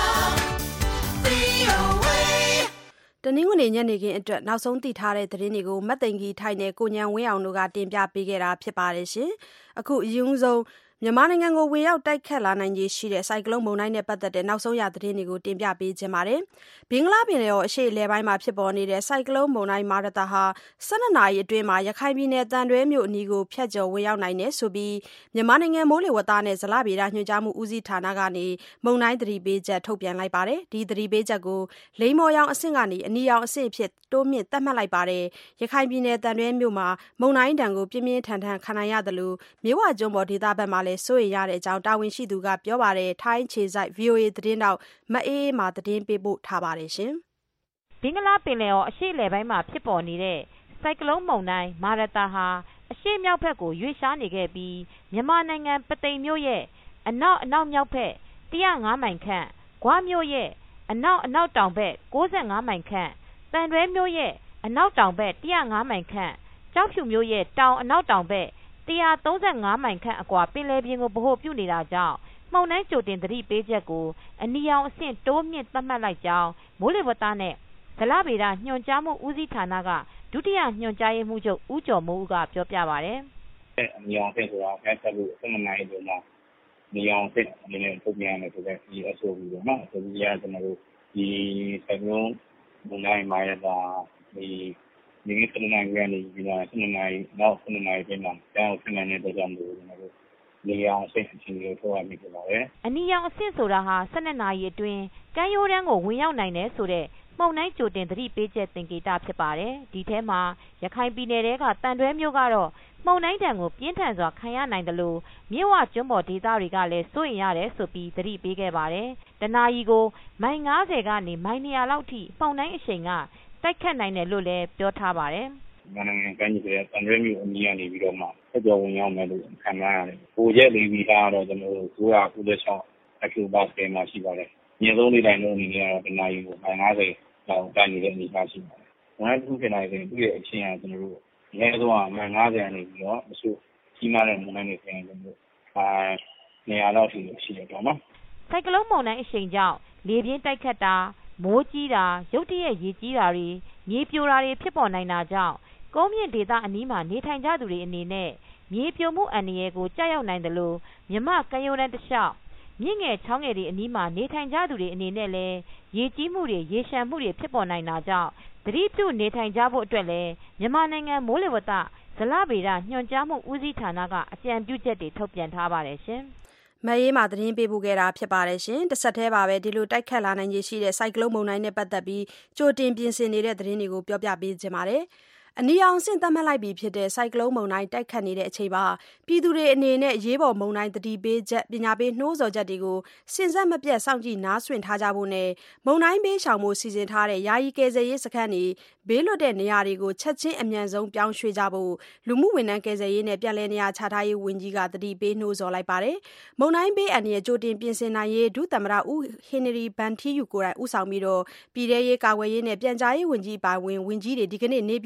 တနင်္ဂနွေညနေခင်းအတွက်နောက်ဆုံးသိထားတဲ့သတင်းတွေကိုမတ်သိန်ကြီးထိုင်နဲ့ကိုညံဝင်းအောင်တို့ကတင်ပြပေးခဲ့တာဖြစ်ပါတယ်ရှင်။အခုအရင်ဆုံးမြန်မာနိုင်ငံကိုဝင်ရောက်တိုက်ခတ်လာနိုင်ခြေရှိတဲ့ဆိုင်ကလုန်းမုန်တိုင်းနဲ့ပတ်သက်တဲ့နောက်ဆုံးရသတင်းတွေကိုတင်ပြပေးခြင်းပါတယ်။ဘင်္ဂလားပင်လယ်အော်အရှေ့အလယ်ပိုင်းမှာဖြစ်ပေါ်နေတဲ့ဆိုင်ကလုန်းမုန်တိုင်းမာရတာဟာ၁၂နာရီအတွင်းမှာရခိုင်ပြည်နယ်တန်တွဲမြို့အနီးကိုဖြတ်ကျော်ဝင်ရောက်နိုင်တယ်ဆိုပြီးမြန်မာနိုင်ငံမိုးလေဝသနဲ့ဇလဗေဒညွှန်ကြားမှုဦးစီးဌာနကနေမုန်တိုင်းသတိပေးချက်ထုတ်ပြန်လိုက်ပါတယ်။ဒီသတိပေးချက်ကိုလိမ္မော်ရောင်အဆင့်ကနေအနီရောင်အဆင့်အဖြစ်တိုးမြင့်သတ်မှတ်လိုက်ပါတယ်။ရခိုင်ပြည်နယ်တန်တွဲမြို့မှာမုန်တိုင်းတံကိုပြင်းပြင်းထန်ထန်ခံနိုင်ရတယ်လို့မြဝကျွန်းပေါ်ဒေသဘက်မှာလည်းစိုးရိမ်ရတဲ့အကြောင်းတာဝန်ရှိသူကပြောပါတယ်။ထိုင်းခြေစိုက် ဗွီအိုအေ သတင်းတောက်မအေးအေးမာသတင်းပေးပို့ထားပါတယ်ရှင်။ဘင်္ဂလားပင်လယ်အော်အရှေ့အလယ်ပိုင်းမှာဖြစ်ပေါ်နေတဲ့ဆိုင်ကလုန်းမုန်တိုင်းမာရတာဟာအရှေ့မြောက်ဘက်ကိုရွေ့လျားနေခဲ့ပြီးမြန်မာနိုင်ငံပသိမ်မြို့ရဲ့အနောက်အနောက်မြောက်ဘက်၁၀၅မိုင်ခန့်၊ဂွမြို့ရဲ့အနောက်အနောက်တောင်ဘက်၉၅မိုင်ခန့်၊တန်တွဲမြို့ရဲ့အနောက်တောင်ဘက်၁၀၅မိုင်ခန့်၊ကျောက်ဖြူမြို့ရဲ့တောင်အနောက်တောင်ဘက်၁၃၅မိုင်ခန့်အကွာပင်လယ်ပြင်ကိုဗဟိုပြုနေတာကြောင့်မုန်တိုင်းကြိုတင်သတိပေးချက်ကိုအနီရောင်အဆင့်တိုးမြင့်သတ်မှတ်လိုက်ကြောင်းမိုးလေဝသနဲ့ဇလဗေဒညွှန်ကြားမှုဦးစီးဌာနကဒုတိယညွှန်ကြားရေးမှူးချုပ်ဦးကျော်မိုးဦးကပြောပြပါတယ်။အနီရောင်အဆင့်ဆိုတာဖက်ဆက်လို့၁၂နာရီကျော်မှာအနီရောင်အဆင့်အနေနဲ့ထုတ်ပြန်ရမယ်ဆိုတဲ့ဒီ အက်စ် အို ပီ ပေါ့နော်။ဆိုပြီးရကျွန်တော်တို့ဒီဆိုင်ကလုန်းမုန်တိုင်းမာရတာဒီဒီနေ့၁၂နာရီကနေပြီးတော့၁၂နာရီနောက်၁၂နာရီပြင်မှာတောင်းဖြစ်နေတဲ့အတွက်ကြောင့်မို့ကျွန်တော်တို့နေရာအဆင့်အချင်းတွေထုတ်ရမိဖြစ်ပါတယ်။အနီရောင်အဆင့်ဆိုတာဟာ၁၂နာရီအတွင်းကမ်းရိုးတန်းကိုဝင်ရောက်နိုင်တယ်ဆိုတဲ့မုန်တိုင်းကြိုတင်သတိပေးချက်သင်္ကေတဖြစ်ပါတယ်။ဒီထဲမှာရခိုင်ပြည်နယ်ထဲကတန်တွဲမြို့ကတော့မုန်တိုင်းတံကိုပြင်းထန်စွာခံရနိုင်တယ်လို့မြစ်ဝကျွန်းပေါ်ဒေသတွေကလည်းစိုးရိမ်ရတယ်ဆိုပြီးသတိပေးခဲ့ပါတယ်။တနာရီကိုမိုင်၅၀ကနေမိုင်၂၀၀လောက်ထိမုန်တိုင်းအရှိန်ကတိုက်ခတ်နိုင်တယ်လို့လည်းပြောထားပါတယ်။မြန်မာနိုင်ငံကမ်းခြေတွေကတန်တွဲမြို့အနီးကနေပြီးတော့မှဆက်ကြော်ဝင်ရောက်မယ်လို့ခံစားရတယ်။ပိုရက်လေးပြီးသားတော့ကျွန်တော်တို့၉၉၆အက်တိုဘာဆယ်မှာရှိပါတယ်။မြေဆုံးလေးတိုင်းလုံးအနေနဲ့ကတော့တနာရီကိုမိုင်၅၀လောက်တိုက်နေတဲ့အနေအထားရှိပါတယ်။ဝန်ထမ်းတစ်ခုဖြစ်နိုင်တဲ့သူ့ရဲ့အချင်းအကျွန်တော်တို့အနည်းဆုံးကမိုင်၅၀ကနေပြီးတော့အစုကြီးမားတဲ့မုန်တိုင်းတွေဖြစ်ရင်ကျွန်တော်တို့မိုင်၂၀၀လောက်ထိရှိတယ်ပေါ့နော်။ဆိုင်ကလုန်းမုန်တိုင်းအရှိန်ကြောင့်လေပြင်းတိုက်ခတ်တာမိုးကြီးတာရုတ်တရက်ရေကြီးတာတွေမြေပြိုတာတွေဖြစ်ပေါ်နိုင်တာကြောင့်ကုန်းမြင့်ဒေသအနီးမှာနေထိုင်ကြသူတွေအနေနဲ့မြေပြိုမှုအန္တရာယ်ကိုကြောက်ရောက်နိုင်တယ်လို့မြမကမ်းရိုးတန်းတစ်လျှောက်မြင့်ငယ်ချောင်းငယ်တွေအနီးမှာနေထိုင်ကြသူတွေအနေနဲ့လည်းရေကြီးမှုတွေရေရှမ်းမှုတွေဖြစ်ပေါ်နိုင်တာကြောင့်သတိပြုနေထိုင်ကြဖို့အတွက်လည်းမြန်မာနိုင်ငံမိုးလေဝသဇလဗေဒညွှန်ကြားမှုဦးစီးဌာနကအကြံပြုချက်တွေထုတ်ပြန်ထားပါတယ်ရှင်။မအေးမှာသတင်းပေးပို့ခဲ့တာဖြစ်ပါတယ်ရှင်။တစ်ဆက်တည်းပါပဲဒီလိုတိုက်ခတ်လာနိုင်ခြေရှိတဲ့ဆိုင်ကလုန်းမုန်တိုင်းနဲ့ပတ်သက်ပြီးကြိုတင်ပြင်ဆင်နေတဲ့သတင်းတွေကိုပြောပြပေးခြင်းပါတယ်။အနီရောင်ဆင့်သတ်မှတ်လိုက်ပြီးဖြစ်တဲ့ဆိုင်ကလုန်းမုန်တိုင်းတိုက်ခတ်နေတဲ့အချိန်မှာပြည်သူတွေအနေနဲ့ရေးပေါ်မုန်တိုင်းသတိပေးချက်ပညာပေးနှိုးဆော်ချက်တွေကိုစဉ်ဆက်မပြတ်စောင့်ကြည့်နားဆွင့်ထားကြဖို့နဲ့မုန်တိုင်းဘေးရှောင်မှုစီစဉ်ထားတဲ့ယာယီကယ်ဆယ်ရေးစခန်းတွေဘေးလွတ်တဲ့နေရာတွေကိုချက်ချင်းအမြန်ဆုံးပြောင်းရွှေ့ကြဖို့လူမှုဝန်ထမ်းကယ်ဆယ်ရေးနဲ့ပြည်내နေရာချထားရေးဝန်ကြီးကသတိပေးနှိုးဆော်လိုက်ပါတယ်။မုန်တိုင်းဘေးအန္တရာယ်ကြိုတင်ပြင်ဆင်နိုင်ရေးဒုသမ္မတဦးဟင်နရီဘန်ထီယူကိုယ်တိုင်ဦးဆောင်ပြီးတော့ပြည်ထရေးကာကွယ်ရေးနဲ့ပြန်ကြားရေးဝန်ကြီးပါဝင်ဝန်ကြီးတွေဒီကနေ့နေပြည်တော်မှာအ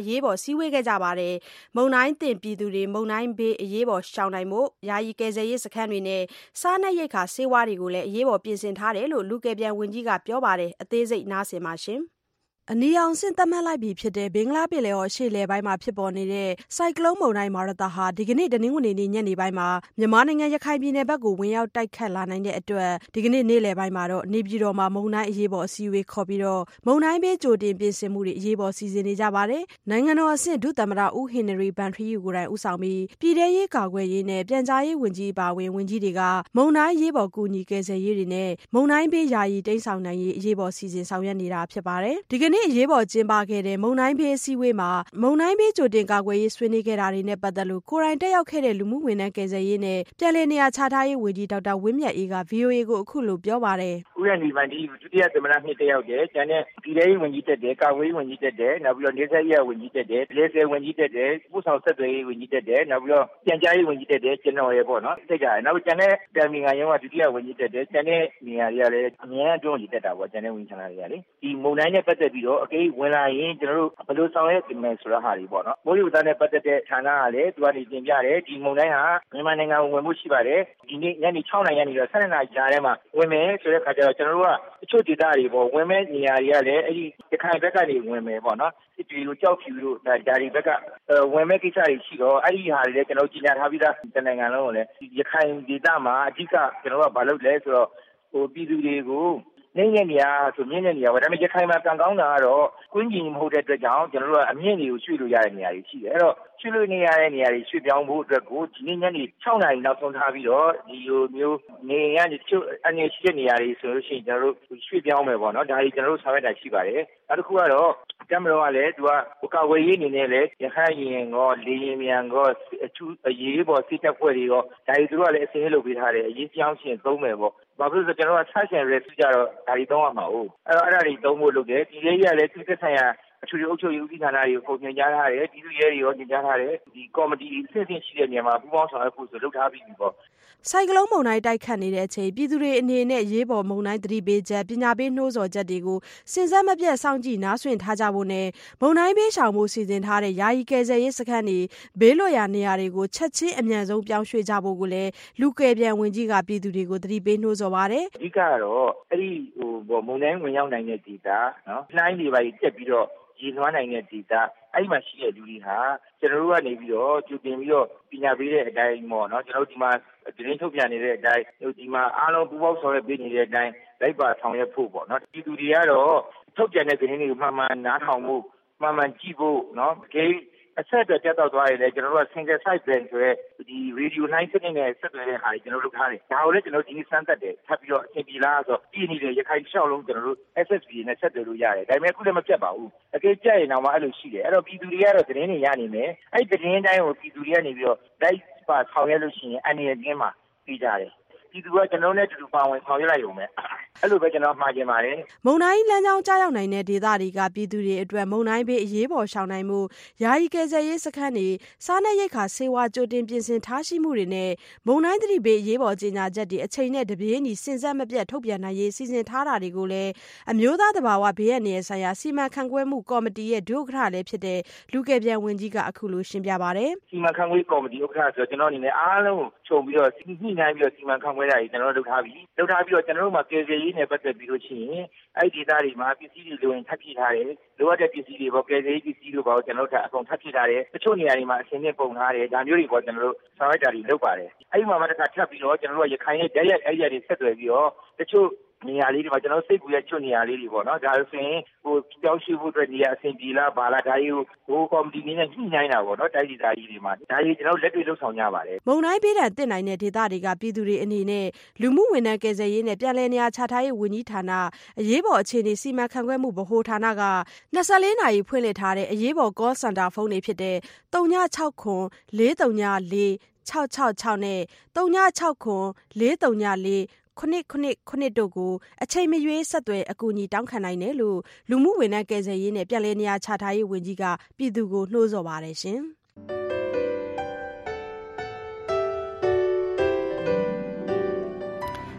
အရေးပေါ်စည်းဝေးခဲ့ကြပါတယ်။မုန်တိုင်းသင့်ပြည်သူတွေမုန်တိုင်းဘေးအရေးပေါ်ရှောင်နိုင်ဖို့ယာယီကယ်ဆယ်ရေးစခန်းတွေနဲ့စားနပ်ရိက္ခာဆေးဝါးတွေကိုလည်းအရေးပေါ်ပြင်ဆင်ထားတယ်လို့လူကယ်ပြန်ဝန်ကြီးကပြောပါတယ်။အသေးစိတ်နားဆင်ပါရှင်။အနီရောင်ဆင့်သတ်မှတ်လိုက်ပြီဖြစ်တဲ့ဘင်္ဂလားပင်လယ်အော်ရှေ့လယ်ပိုင်းမှာဖြစ်ပေါ်နေတဲ့ဆိုင်ကလုန်းမုန်တိုင်းမာရသာဟာဒီကနေ့တနင်္ဂနွေနေ့ညနေပိုင်းမှာမြန်မာနိုင်ငံရခိုင်ပြည်နယ်ဘက်ကိုဝင်ရောက်တိုက်ခတ်လာနိုင်တဲ့အတွက်ဒီကနေ့နေ့လယ်ပိုင်းမှာတော့နေပြည်တော်မှာမုန်တိုင်းအရေးပေါ်အစည်းအဝေးခေါ်ပြီးတော့မုန်တိုင်းဘေးကြိုတင်ပြင်ဆင်မှုတွေအရေးပေါ်စီစဉ်နေကြပါတယ်။နိုင်ငံတော်အဆင့်ဒုသမ္မတဦးဟင်နရီဗန်ထရီယူကိုယ်တိုင်ဦးဆောင်ပြီးပြည်ထရေးကာကွယ်ရေးနဲ့ပြန်ကြားရေးဝန်ကြီးပါဝင်ဝန်ကြီးတွေကမုန်တိုင်းအရေးပေါ်ကူညီကယ်ဆယ်ရေးတွေနဲ့မုန်တိုင်းဘေးယာယီတိမ်းဆောင်နိုင်ရေးအရေးပေါ်စီစဉ်ဆောင်ရွက်နေတာဖြစ်ပါတယ်။ဒီကနေ့အရေးပေါ်ကျင်းပခဲ့တဲ့မုန်တိုင်းဘေးအစည်းအဝေးမှာမုန်တိုင်းဘေးကြိုတင်ကာကွယ်ရေးဆွေးနွေးခဲ့တာတွေနဲ့ပတ်သက်လို့ကိုယ်တိုင်တက်ရောက်ခဲ့တဲ့လူမှုဝန်ထမ်းကယ်ဆယ်ရေးနဲ့ပြန်လည်နေရာချထားရေးဝန်ကြီးဒေါက်တာဝင်းမြတ်အေးက ဗီအိုအေ ကိုအခုလိုပြောပါတယ်။ဦးရန်ဒီဗန်ဒီဒုတိယသမ္မတနှစ်တက်ရောက်တယ်။ကျန်တဲ့ပြည်ထောင်စုဝန်ကြီးတက်တယ်၊ကာကွယ်ရေးဝန်ကြီးတက်တယ်၊နောက်ပြီးတော့နေဆက်ရေးဝန်ကြီးတက်တယ်၊လေဆယ်ဝန်ကြီးတက်တယ်၊ပို့ဆောင်ဆက်သွယ်ရေးဝန်ကြီးတက်တယ်၊နောက်ပြီးတော့ပြန်ကြားရေးဝန်ကြီးတက်တယ်ကျွန်တော်ရဲ့ပေါ့နော်တက်ကြတယ်။နောက်ကျန်တဲ့တန်မီငါရုံးကဒုတိယဝန်ကြီးတက်တယ်၊ကျန်တဲ့နေရာတွေကလည်းအများအတွင်းကြီးတက်တာပေါ့ကျန်တဲ့ဝန်ကြီးဌာနတွေကလေဒီမုန်တိုင်းနဲ့ပတ်သက်ပြီးတော့အကိဝင်လာရင်ကျွန်တော်တို့ဘယ်လိုဆောင်ရွက်မယ်ဆိုတော့ဟာတွေပေါ့နော်မိုးလေဝသနဲ့ပတ်သက်တဲ့ဌာနကလည်းသူကနေတင်ပြတယ်ဒီမုန်တိုင်းဟာမြန်မာနိုင်ငံကိုဝင်မှုရှိပါတယ်ဒီနေ့ညနေ၆နာရီကနေတော့၁၂နာရီကြားထဲမှာဝင်မယ်ဆိုတဲ့ခါကျတော့ကျွန်တော်တို့ကတချို့ဒေသတွေပေါ့ဝင်မဲ့နေရာတွေကလည်းအဲ့ဒီရခိုင်ဘက်ကနေဝင်မယ်ပေါ့နော်စစ်တွေလိုကြောက်ဖြူလို့ဒါဒီဘက်ကဝင်မဲ့ကိစ္စတွေရှိတော့အဲ့ဒီဟာတွေလည်းကျွန်တော်ကြီးညာထားပြီးသားတနိုင်ငံလုံးကိုလည်းရခိုင်ဒေသမှာအဓိကကျွန်တော်ကဘာလုပ်လဲဆိုတော့ဟိုပြည်သူတွေကိုနေတဲ့နေရာဆိုမြင့်တဲ့နေရာပဲဒါပေမဲ့ရခိုင်မှာကံကောင်းတာကတော့ကွင်းကြီးမဟုတ်တဲ့အတွက်ကြောင့်ကျွန်တော်တို့ကအမြင့်တွေကိုရွှေ့လို့ရတဲ့နေရာတွေရှိတယ်အဲ့တော့ရွှေ့လို့နေရတဲ့နေရာတွေရွှေ့ပြောင်းဖို့အတွက်ကိုဒီနေ့ညနေ၆နာရီနောက်ဆုံးထားပြီးတော့ဒီလိုမျိုးနေရတဲ့တချို့အနေရှိတဲ့နေရာတွေဆိုလို့ရှိရင်ကျွန်တော်တို့ရွှေ့ပြောင်းမယ်ပေါ့နော်ဒါကြီးကျွန်တော်တို့ဆောင်ရွက်တာရှိပါတယ်နောက်တစ်ခုကတော့တမတော်ကလည်းသူကကာဝေးရေးအနေနဲ့လည်းရခိုင်ရင်ရောလေရင်မြန်ရောအထူးအရေးပေါ်စစ်တပ်ဖွဲ့တွေရောဒါကြီးသူတို့ကလည်းအစင်းလုပ်ပေးထားတယ်အရေးပြောင်းရှင်သုံးမယ်ပေါ့ဘာဖြစ်လို့ဆိုကျွန်တော်ကဆက်ရှင်ရဲစုကြတော့ဒါကြီးသုံးရမှာဟုတ်အဲ့တော့အဲ့ဒါတွေသုံးဖို့လုပ်တယ်ဒီလေးရလည်းသူသက်ဆိုင်ရာအထူးအုပ်ချုပ်ရေးဦးစီးဌာနတွေကိုပုံညွှန်ကြားထားတယ်ပြည်သူ့ရဲတွေရောညွှန်ကြားထားတယ်ဒီကော်မတီအဆင့်ဆင့်ရှိတဲ့နေရာမှာပူးပေါင်းဆောင်ရွက်ဖို့ဆိုလုပ်ထားပြီးပြီပေါ့ဆိုင်ကလုန်းမုန်တိုင်းတိုက်ခတ်နေတဲ့အချိန်ပြည်သူတွေအနေနဲ့ရေးပေါ်မုန်တိုင်းသတိပေးချက်ပညာပေးနှိုးဆော်ချက်တွေကိုစဉ်ဆက်မပြတ်စောင့်ကြည့်နားဆွင့်ထားကြဖို့နဲ့မုန်တိုင်းဘေးရှောင်မှုစီစဉ်ထားတဲ့ယာယီကယ်ဆယ်ရေးစခန်းတွေဘေးလွတ်ရာနေရာတွေကိုချက်ချင်းအမြန်ဆုံးပြောင်းရွှေ့ကြဖို့ကိုလည်းလူကယ်ပြန်ဝန်ကြီးကပြည်သူတွေကိုသတိပေးနှိုးဆော်ပါတယ်အဓိကတော့အဲ့ဒီဟိုမုန်တိုင်းဝင်ရောက်နိုင်တဲ့ဒေသနော်နှိုင်းတွေပါတက်ပြီးတော့ရေလွှမ်းနိုင်တဲ့ဒေသအဲ့မှာရှိတဲ့လူတွေဟာကျွန်တော်တို့ကနေပြီးတော့ကြိုတင်ပြီးတော့ပညာပေးတဲ့အတိုင်းပေါ့နော်ကျွန်တော်တို့ဒီမှာသတင်းထုတ်ပြန်နေတဲ့အတိုင်းဒီမှာအားလုံးပူးပေါင်းဆောင်ရွက်ပေးနေတဲ့အတိုင်းလိုက်ပါဆောင်ရွက်ဖို့ပေါ့နော်ပြည်သူတွေကတော့ထုတ်ပြန်တဲ့သတင်းတွေကိုမှန်မှန်နားထောင်ဖို့မှန်မှန်ကြည့်ဖို့နော်ဂိမ်းအဆက်အသွယ်ပြတ်တော့သွားရင်လည်းကျွန်တော်တို့က single site plan ဆိုရဲဒီ radio line စနစ်နဲ့ဆက်သွယ်တဲ့ဟာတွေကျွန်တော်တို့လုပ်ထားတယ်ဒါကိုလည်းကျွန်တော်ဒီနေ့စမ်းသပ်တယ်ထပ်ပြီးတော့အင်ပီလာဆိုပြည်နေတဲ့ရခိုင်လျှောက်လုံးကျွန်တော်တို့ S S B နဲ့ဆက်သွယ်လို့ရတယ်ဒါပေမဲ့အခုလည်းမပြတ်ပါဘူးအကယ်ကြရင်တော့မှအဲ့လိုရှိတယ်အဲ့တော့ပြည်သူတွေကတော့သတင်းတွေရနေမယ်အဲ့ဒီသတင်းတိုင်းကိုပြည်သူတွေကနေပြီးတော့ live ပါဆောင်ရွက်လို့ရှိရင်အနေနဲ့တင်းမှာပြီးကြတယ်ပြည်သူကကျွန်တော်နဲ့တူတူပါဝင်ဆောင်ရွက်လိုက်ရုံပဲအဲ့လိုပဲကျွန်တော်မှားကျင်ပါတယ်မုန်တိုင်းလမ်းကြောင်းကြားရောက်နိုင်တဲ့ဒေသတွေကပြည်သူတွေအတွက်မုန်တိုင်းဘေးအရေးပေါ်ရှောင်နိုင်မှုယာယီကယ်ဆယ်ရေးစခန်းတွေစားနပ်ရိက္ခာဆေးဝါးကြိုတင်ပြင်ဆင်ထားရှိမှုတွေနဲ့မုန်တိုင်းသတိပေးအရေးပေါ်ကြေညာချက်တွေအချိန်နဲ့တပြေးညီစဉ်ဆက်မပြတ်ထုတ်ပြန်နိုင်ရေးစီစဉ်ထားတာတွေကိုလည်းအမျိုးသားတဘာဝဘေးအန္တရာယ်ဆိုင်ရာစီမံခန့်ခွဲမှုကော်မတီရဲ့ဒုဥက္ကဋ္ဌလည်းဖြစ်တဲ့လူကယ်ပြန်ဝန်ကြီးကအခုလိုရှင်းပြပါတယ်စီမံခန့်ခွဲကော်မတီဥက္ကဋ္ဌဆိုတော့ကျွန်တော်အနေနဲ့အားလုံးခြုံပြီးတော့ညှိနှိုင်းပြီးတော့စီမံခန့်ခွဲတာကြီးကျွန်တော်တို့လုပ်ထားပြီးလုပ်ထားပြီးတော့ကျွန်တော်တို့မှာကယ်ဆယ်ရေးနဲ့ပတ်သက်ပြီးလို့ရှိရင်အဲ့ဒီဒေသတွေမှာပစ္စည်းတွေလိုရင်ထပ်ပြထားတယ်လိုအပ်တဲ့ပစ္စည်းတွေပေါ့ကယ်ဆယ်ရေးပစ္စည်းတွေပေါ့ကျွန်တော်တို့ကအကုန်ထပ်ပြထားတယ်တချို့နေရာတွေမှာအစင်းနဲ့ပုံထားတယ်ဒါမျိုးတွေပေါ့ကျွန်တော်တို့ဆောင်ရွက်တာတွေလုပ်ပါတယ်အဲ့ဒီမှာမှတစ်ခါထပ်ပြီးတော့ကျွန်တော်တို့ကရခိုင်ရဲ့ဓာတ်ရိုက်အဲ့ဒီတွေဆက်သွယ်ပြီးတော့တချို့နေရာလေးတွေမှာကျွန်တော်စိတ်ကူရဲ့ချွတ်နေရာလေးတွေပေါ့နော်ဒါဆိုရင်ဟိုကြောက်ရှိဖို့အတွက်နေရာအဆင်ပြေလားဘာလားဒါကြီးကိုဟိုကော်မတီနေနဲ့ညှိနှိုင်းတာပေါ့နော်တိုက်ဒေသကြီးတွေမှာဒါကြီးကျွန်တော်လက်တွေ့လှုပ်ဆောင်ကြပါတယ်မုံတိုင်းပေးတဲ့တင်နိုင်တဲ့ဒေသတွေကပြည်သူတွေအနေနဲ့လူမှုဝန်ထမ်းကယ်ဆယ်ရေးနဲ့ပြည်내နေရာချထားရေးဝန်ကြီးဌာနအရေးပေါ်အခြေအနေစီမံခန့်ခွဲမှုဗဟိုဌာနက၂၄နာရီဖွင့်လှစ်ထားတဲ့အရေးပေါ် call center ဖုန်းတွေဖြစ်တဲ့၃ည၆ခွန်၄၃ည၄၆၆၆နဲ့၃ည၆ခွန်၄၃ည၄ခုနှစ်ခုနှစ်ခုနှစ်တို့ကိုအချိန်မရွေးဆက်သွယ်အကူအညီတောင်းခံနိုင်တယ်လို့လူမှုဝန်ထမ်းကယ်ဆယ်ရေးနဲ့ပြည်내နေရာချထားရေးဝန်ကြီးကပြည်သူကိုနှိုးဆော်ပါတယ်ရှင်။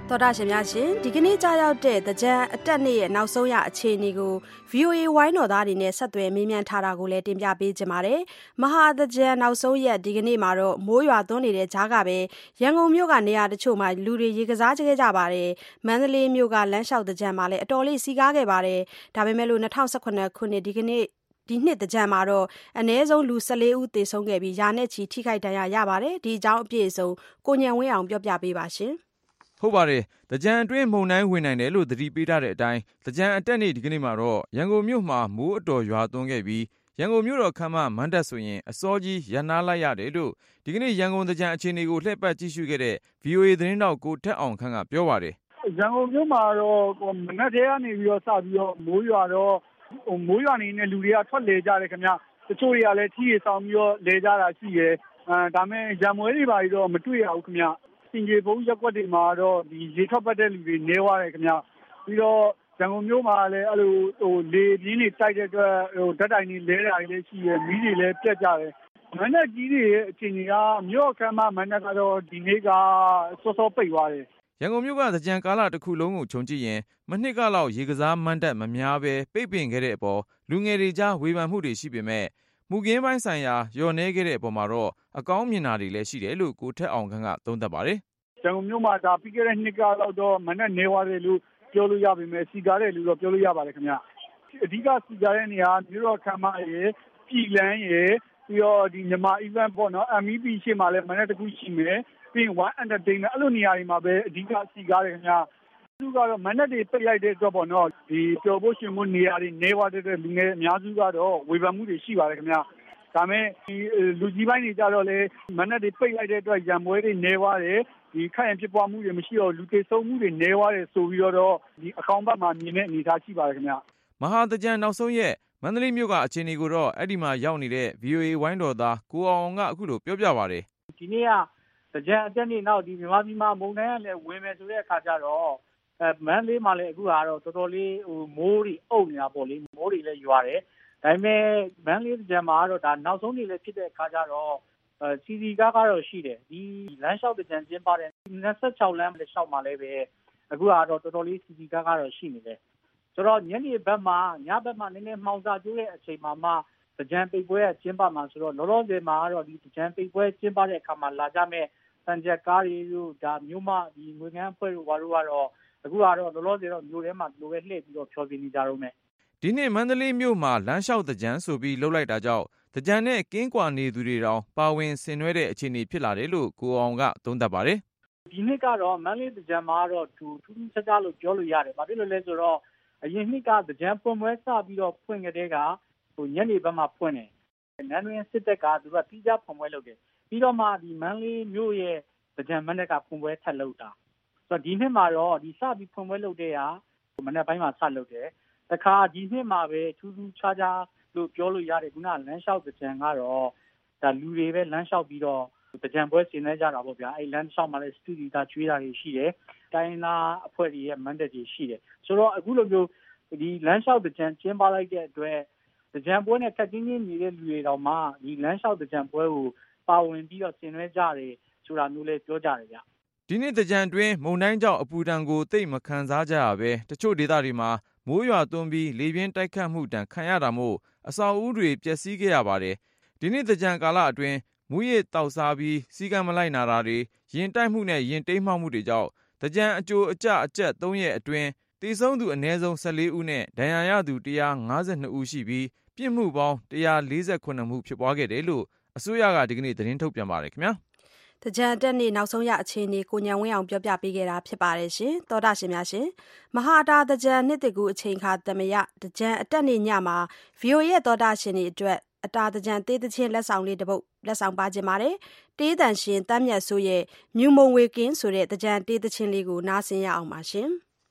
သောတာရှင်များရှင်ဒီကနေ့ကြားရောက်တဲ့တကြံအတက်နေ့ရဲ့နောက်ဆုံးရအခြေအနေကို ဗွီအိုအေ ဝိုင်းတော်သားတွေနဲ့ဆက်သွယ်မေးမြန်းထားတာကိုလည်းတင်ပြပေးကြပါမယ်။မဟာတကြံနောက်ဆုံးရက်ဒီကနေ့မှာတော့မိုးရွာသွန်းနေတဲ့ကြားကပဲရန်ကုန်မြို့ကနေရာတချို့မှာလူတွေရေကစားကြကြပါတယ်။မန္တလေးမြို့ကလမ်းလျှောက်တကြံမှာလည်းအတော်လေးစီကားခဲ့ပါတယ်။ဒါပေမဲ့လို့၂၀၁၇ခုနှစ်ဒီကနေ့ဒီနှစ်တကြံမှာတော့အနည်းဆုံးလူ၁၄ဦးသေဆုံးခဲ့ပြီးရာနဲ့ချီထိခိုက်ဒဏ်ရာရပါတယ်။ဒီအကြောင်းအပြည့်အစုံကိုဉာဏ်ဝင်းအောင်ပြောပြပေးပါရှင်။ဟုတ်ပါတယ်။တကြံအတွင်းမုန်တိုင်းဝင်နိုင်တယ်လို့သတိပေးထားတဲ့အတိုင်းတကြံအတက်နေ့ဒီကနေ့မှာတော့ရန်ကုန်မြို့မှာမိုးအတော်ရွာသွန်းခဲ့ပြီးရန်ကုန်မြို့တော်ခမ်းမမဏ္ဍပ်ဆိုရင်အစောကြီးရပ်နားလိုက်ရတယ်လို့ဒီကနေ့ရန်ကုန်တကြံအခြေအနေကိုလှည့်ပတ်ကြည့်ရှုခဲ့တဲ့ ဗွီအိုအေ သတင်းတောက်ကိုထက်အောင်ခန့်ကပြောပါတယ်။ရန်ကုန်မြို့မှာတော့မနက်တည်းကနေပြီးတော့စပြီးတော့မိုးရွာတော့မိုးရွာနေတဲ့လူတွေကထွက်လေကြတယ်ခင်ဗျ။တချို့တွေကလည်းထီးရဆောင်ပြီးတော့လေကြတာရှိတယ်။အဲဒါမဲ့ရံမွဲတွေပါပြီးတော့မတွေ့ရဘူးခင်ဗျ။စင်ကြေဘုံရက်ကွက်တွေမှာတော့ဒီရေထွက်ပတ်တဲ့လူတွေနေသွားတယ်ခင်ဗျပြီးတော့ရန်ကုန်မြို့မှာလည်းအဲ့လိုဟိုလေပြင်းတွေတိုက်တဲ့အတွက်ဟိုဓာတ်တိုင်တွေလဲတာတွေလည်းရှိရမီးတွေလည်းပြတ်ကြတယ်မန္တလေးကြီးတွေရဲ့အခြေအနေကမြို့အခမ်းမမန္တကတော့ဒီနေ့ကစောစောပိတ်သွားတယ်ရန်ကုန်မြို့ကသကြံကာလတစ်ခုလုံးကိုခြုံကြည့်ရင်မနှစ်ကလောက်ရေကစားမဏ္ဍပ်မများပဲပိတ်ပင်ခဲ့တဲ့အပေါ်လူငယ်တွေကြားဝေဖန်မှုတွေရှိပေမဲ့မူကင်းပိုင်းဆိုင်ရာလျော့နေခဲ့တဲ့အပေါ်မှာတော့အကောင်းမြင်တာတွေလည်းရှိတယ်လို့ကိုထက်အောင်ခန့်ကသုံးသပ်ပါတယ်ရန်ကုန်မြို့မှာဒါပြီးခဲ့တဲ့နှစ်ကတော့တော့မနဲ့နေသွားတယ်လို့ပြောလို့ရပါမယ်စီကားတယ်လို့တော့ပြောလို့ရပါတယ်ခင်ဗျအဓိကစီကားတဲ့နေရာမြို့တော်ခမ်းမရေပြည်လန်းရေပြီးတော့ဒီမြန်မာ event ပေါ့နော် M E P ရှေ့မှာလည်းမနဲ့တခုရှိမယ်ပြီးရင် one entertainment အဲ့လိုနေရာတွေမှာပဲအဓိကစီကားတယ်ခင်ဗျသူကတော့မနဲ့တွေပိတ်လိုက်တဲ့အတွက်ပေါ့နော်ဒီပျော်ဖို့ရှင်မှုနေရာတွေနေသွားတဲ့လူငယ်အများစုကတော့ဝေဖန်မှုတွေရှိပါတယ်ခင်ဗျဒါမဲ့ဒီလူကြီးပိုင်းတွေကြတော့လေမနဲ့တွေပိတ်လိုက်တဲ့အတွက်ရံပွဲတွေနေသွားတယ်ဒီခိုင်ရန်ဖြစ်ပွားမှုတွေမရှိတော့လူသေဆုံးမှုတွေနေသွားတယ်ဆိုပြီးတော့ဒီအကောင့်ဘက်မှာမြင်တဲ့အနေအထားရှိပါတယ်ခင်ဗျမဟာတကြံနောက်ဆုံးရက်မန္တလေးမြို့ကအခြေအနေကိုတော့အဲ့ဒီမှာရောက်နေတဲ့ ဗွီအိုအေ ဝိုင်းတော်သားကိုအောင်ကအခုလိုပြောပြပါတယ်ဒီနေ့ကတကြံအတက်နေ့နောက်ဒီမြန်မာပြည်မှာမုန်တိုင်းကလည်းဝင်မယ်ဆိုတဲ့အခါကျတော့အဲမန္တလေးမှာလည်းအခုကတော့တော်တော်လေးဟိုမိုးတွေအုပ်နေတာပေါ့လေမိုးတွေလည်းရွာတယ်ဒါပေမဲ့မန္တလေးတကြံမှာတော့ဒါနောက်ဆုံးနေ့လည်းဖြစ်တဲ့အခါကျတော့စီစီကားကတော့ရှိတယ်ဒီလမ်းလျှောက်တကြံကျင်းပတဲ့၂၆လမ်းလျှောက်မှာလည်းပဲအခုကတော့တော်တော်လေးစီစီကားကတော့ရှိနေတယ်ဆိုတော့ညနေဘက်မှာညဘက်မှာနည်းနည်းမှောင်စာကျိုးတဲ့အချိန်မှာမှတကြံပိတ်ပွဲကကျင်းပမှာဆိုတော့လောလောဆယ်မှာကတော့ဒီတကြံပိတ်ပွဲကျင်းပတဲ့အခါမှာလာကြမဲ့စံချက်ကားတွေတို့ဒါမျိုးမှဒီငွေငန်းအဖွဲ့တို့ဘာလို့ကတော့အခုကတော့လောလောဆယ်တော့မျိုးထဲမှာလိုပဲလှည့်ပြီးတော့ဖြောပြနေကြတော့မယ်ဒီနေ့မန္တလေးမြို့မှာလမ်းလျှောက်တကြံဆိုပြီးလှုပ်လိုက်တာကြောင့်တကြံနဲ့ကင်းကွာနေသူတွေတောင်ပါဝင်ဆင်နွှဲတဲ့အခြေအနေဖြစ်လာတယ်လို့ကိုအောင်ကသုံးသပ်ပါတယ်ဒီနှစ်ကတော့မန္တလေးတကြံမှာတော့ထူးထူးခြားခြားလို့ပြောလို့ရတယ်ဘာဖြစ်လို့လဲဆိုတော့အရင်နှစ်ကတကြံပွင့်ပွဲစပြီးတော့ဖွင့်ကြတဲ့ကဟိုညနေဘက်မှာဖွင့်တယ်နန်းတွင်စစ်တပ်ကသူကတီးကြဖွင့်ပွဲလုပ်တယ်ပြီးတော့မှဒီမန္တလေးမြို့ရဲ့တကြံမန္တကဖွင့်ပွဲထပ်လုပ်တာဆိုတော့ဒီနှစ်မှာတော့ဒီစပြီးဖွင့်ပွဲလုပ်တဲ့ဟာမနေ့ပိုင်းမှာစလုပ်တယ်တခါဒီနှစ်မှာပဲထူးထူးခြားခြားလို့ပြောလို့ရတယ်ခုနလမ်းလျှောက်တကြံကတော့ဒါလူတွေပဲလမ်းလျှောက်ပြီးတော့တကြံပွဲဆင်နွှဲကြတာပေါ့ဗျာအဲ့လမ်းလျှောက်မှာလည်းစတူဒီတာကျွေးတာတွေရှိတယ်တိုင်းလာအဖွဲ့တွေရဲ့မန်ဒတ်တွေရှိတယ်ဆိုတော့အခုလိုမျိုးဒီလမ်းလျှောက်တကြံကျင်းပလိုက်တဲ့အတွက်တကြံပွဲနဲ့ခက်ချင်းချင်းနေတဲ့လူတွေတောင်မှဒီလမ်းလျှောက်တကြံပွဲကိုပါဝင်ပြီးတော့ဆင်နွှဲကြတယ်ဆိုတာမျိုးလည်းပြောကြတယ်ဗျဒီနေ့တကြံတွင်မုန်တိုင်းကြောင့်အပူဒဏ်ကိုသိပ်မခံစားကြရဘဲတချို့ဒေသတွေမှာမိုးရွာသွန်းပြီးလေပြင်းတိုက်ခတ်မှုတံခံရတာမို့အဆောက်အဦတွေပျက်စီးခဲ့ရပါတယ်ဒီနေ့တကြံကာလအတွင်းမူရစ်တောက်စားပြီးစီကံမလိုက်နာတာတွေရင်တိုက်မှုနဲ့ရင်တိမ်းမှောက်မှုတွေကြောင့်တကြံအကျိုးအကျအကျက်၃ရက်အတွင်းသေဆုံးသူအနည်းဆုံး၁၄ဦးနဲ့ဒဏ်ရာရသူ၁၅၂ဦးရှိပြီးပြစ်မှုပေါင်း၁၄၇မှုဖြစ်ပွားခဲ့တယ်လို့အစိုးရကဒီကနေ့သတင်းထုတ်ပြန်ပါတယ်ခင်ဗျာတကြံတက်နေ့နောက်ဆုံးရအခြေအနေကိုညံဝင်းအောင်ပြောပြပေးခဲ့တာဖြစ်ပါတယ်ရှင်သောတာရှင်များရှင်မဟာတာတကြံနှစ်တကူအချိန်ခါသမယတကြံအတက်နေ့ညမှာ ဗီအိုအေ ရဲ့သောတာရှင်တွေအတွက်အတာတကြံသေးသချင်းလက်ဆောင်လေးတစ်ပုဒ်လက်ဆောင်ပါခြင်းပါတယ်တေးတန်ရှင်တမ်းမြတ်ဆိုးရဲ့မြူမုံဝေကင်းဆိုတဲ့တကြံတေးသချင်းလေးကိုနားဆင်ရအောင်ပါရှင်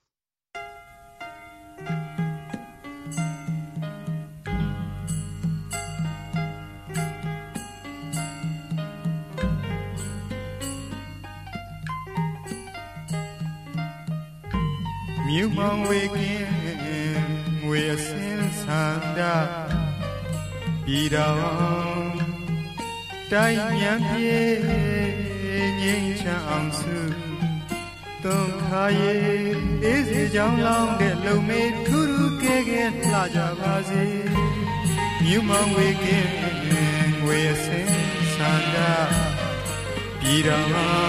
မြူမောင်ဝေကင်းငွေအစင်းဆန္ဒပြည်တော်တိုင်းမြန်ပြေငြိမ်းချမ်းအောင်စုသုံးခါရေအေးစေကြောင်းလောင်းတဲ့လုံမေထူးထူးကဲကဲလှကြပါစေမြူမောင်ဝေကင်းငွေအစင်ဆန္ဒပြည်တော်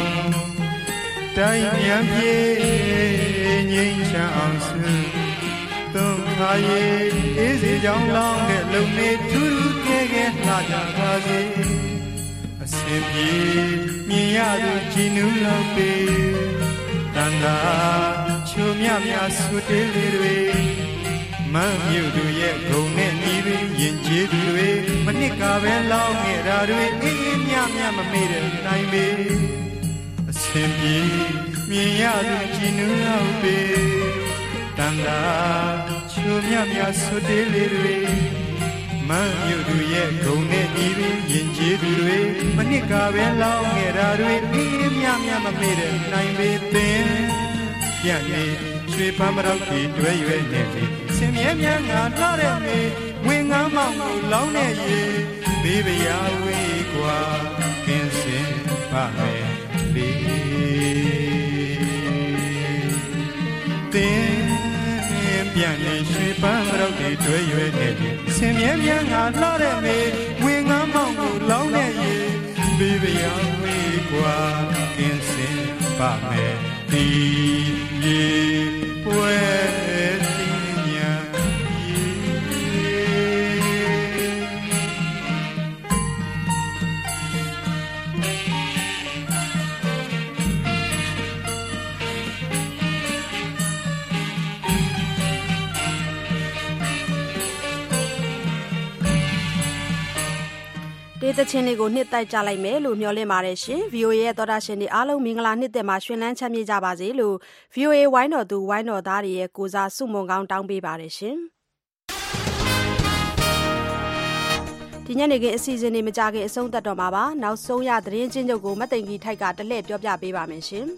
တိုင်းမြန်ပြေငြိမ်းချမ်းအောင်စုသုံးခါရေအေးစေကြောင်းလောင်းတဲ့လုံမေထူးထူးကဲကဲလှကြပါစေအစင်ပြေမြင်ရသူကြည်နူးလောက်ပေတန်တာချိုမြမြဆွတေးလေးတွေမမ်းမြူသူရဲ့ဂုံနဲ့ဤတွေရင်ကျေးသူတွေမနစ်ကပဲလောင်းခဲ့တာတွေအေးအေးမြမြမမေ့တဲ့နိုင်ပေအစင်ပြေမြင်ရသူကြည်နူးလောက်ပေတန်တာချိုမြမြဆွတေးလေးတွေမမ်းမြူသူရဲ့ဂုံနဲ့ဤတွေရင်ကျေးသူတွေမနစ်ကပဲလောင်းခဲ့တာတွေအေးအေးမြမြမမေ့တဲ့နိုင်ပေသင်ပြန်နေရွှေပန်းမတော့ဒီတွဲရွယ်နေပြီစင်မြဲမြန်းငါလှတဲ့မေဝင်းငမ်းမောင်ကိုလောင်းတဲ့ရေဘေးပရာဝေးกว่าကင်းစင်ပါမယ်ဘေးသင်ပြန်နေရွှေပန်းမတော့ဒီတွဲရွယ်နေပြီစင်မြဲမြန်းငါလှတဲ့မေဝင်းငမ်းမောင်ကိုလောင်းတဲ့ရေဘေးပရာဝေးกว่าကင်းစင်ပါမယ်ဒီရေပွဲတင်ညာဒေသချင်းလေးကိုနှစ်တိုက်ကြလိုက်မယ်လို့မျှော်လင့်ပါတယ်ရှင် ဗီအိုအေ ရဲ့သောတာရှင်တွေအားလုံးမင်္ဂလာနှစ်သက်မှာရှင်လန်းချမ်းမြေ့ကြပါစေလို့ ဗီအိုအေ ဝိုင်းတော်သူဝိုင်းတော်သားတွေရဲ့ကိုစားဆုမွန်ကောင်းတောင်းပေးပါတယ်ရှင်ဒီညနေခင်းအစီအစဉ်တွေမကြခင်အဆုံးသတ်တော့မှာပါနောက်ဆုံးရသတင်းချင်းချုပ်ကိုမသိင်ကြီးထိုက်ကတလှည့်ပြောပြပေးပါမယ်ရှင်